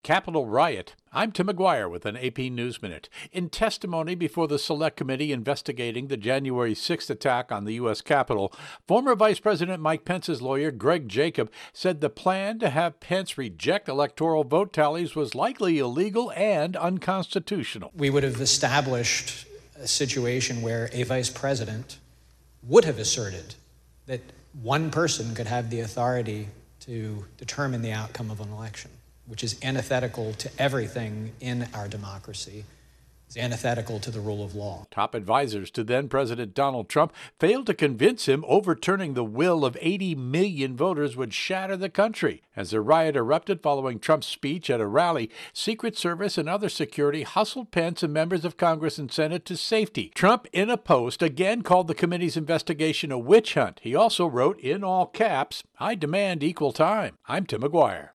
Capitol riot. I'm Tim McGuire with an AP News Minute. In testimony before the Select Committee investigating the January 6th attack on the U.S. Capitol, former Vice President Mike Pence's lawyer, Greg Jacob, said the plan to have Pence reject electoral vote tallies was likely illegal and unconstitutional. We would have established a situation where a vice president would have asserted that one person could have the authority to determine the outcome of an election, which is antithetical to everything in our democracy, is antithetical to the rule of law. Top advisors to then-President Donald Trump failed to convince him overturning the will of 80 million voters would shatter the country. As the riot erupted following Trump's speech at a rally, Secret Service and other security hustled Pence and members of Congress and Senate to safety. Trump, in a post, again called the committee's investigation a witch hunt. He also wrote, in all caps, "I demand equal time." I'm Tim McGuire.